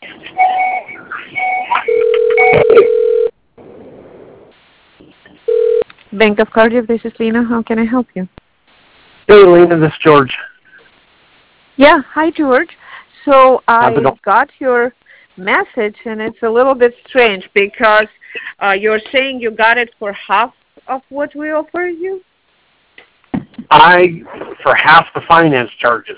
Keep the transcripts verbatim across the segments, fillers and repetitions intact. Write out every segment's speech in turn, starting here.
Bank of Cardiff, this is Lena. How can I help you? Hey, Lena, this is George. Yeah, hi, George. So I How's it got your message, and it's a little bit strange because uh, you're saying you got it for half of what we offer you? I, for half the finance charges.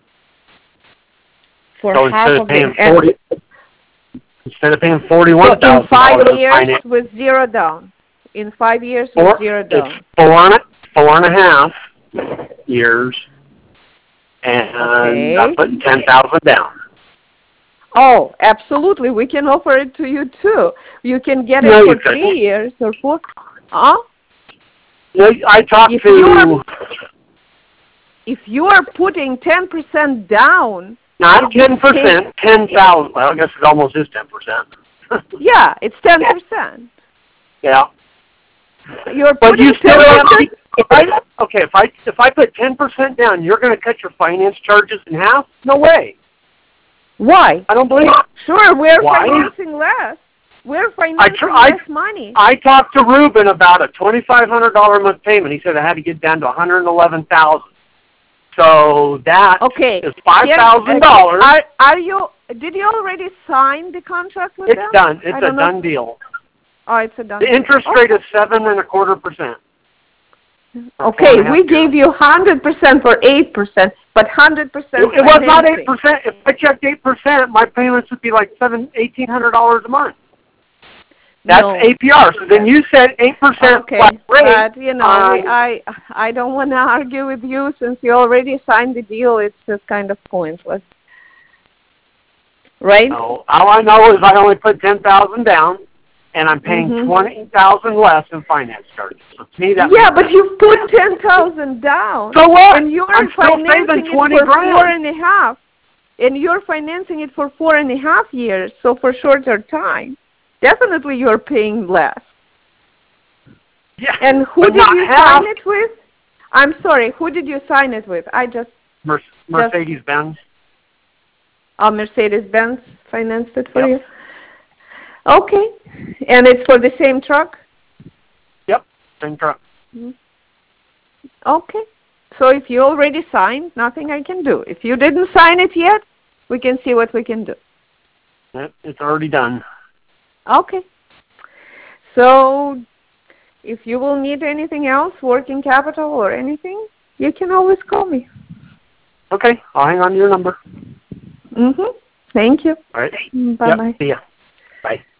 For so half instead of of paying it. forty, instead of paying forty-one So in thousand five dollars years finance, with zero down. In five years four, with zero down. it's four and, four and a half years, and Okay. I'm putting ten thousand down. Oh, absolutely. We can offer it to you too. You can get it No, you for couldn't. three years or four. Huh? No, I talked If to. you are, if you are putting ten percent down, Not ten percent, ten thousand. Well, I guess it almost is ten percent. Yeah, it's ten percent. Yeah. You're But putting you still ten have. percent. If I okay, if I if I put ten percent down, you're going to cut your finance charges in half? No way. Why? I don't believe it. Sure, we're Why? financing less. We're I financing tr- I, less money. I talked to Ruben about a twenty-five hundred dollars a month payment. He said I had to get down to one hundred eleven thousand dollars. So that Okay. is five thousand dollars. Are, are you? Did you already sign the contract with It's them? done. It's a know. done deal. Oh, it's a done The deal. interest Okay. rate is seven and a quarter percent. Okay, we gave you one hundred percent for eight percent, but one hundred percent It, it was not eight financing. percent. If I checked eight percent, my payments would be like seven, eighteen hundred dollars a month. That's No. A P R. So then you said eight percent Okay, flat rate. but you know, on, we, I I don't want to argue with you since you already signed the deal. It's just kind of pointless, right? no, all I know is I only put ten thousand down, and I'm paying Mm-hmm. twenty thousand less in finance charges. So to me, that Yeah, makes but sense. you put ten thousand down. So what? And you're I'm still financing saving it twenty for grand. four and a half. And you're financing it for four and a half years, so for shorter time. Definitely you're paying less. Yeah, And who but did not you half. sign it with? I'm sorry, who did you sign it with? I just, Mer- Mercedes-Benz. oh, Mercedes-Benz financed it for Yep. you? Okay. And it's for the same truck? Yep, same truck. Mm-hmm. Okay. So if you already signed, nothing I can do. If you didn't sign it yet, we can see what we can do. Yep, it's already done. Okay. So if you will need anything else, working capital or anything, you can always call me. Okay, I'll hang on to your number. Mm-hmm. Thank you. All right. Bye-bye. Yep, see ya. Bye.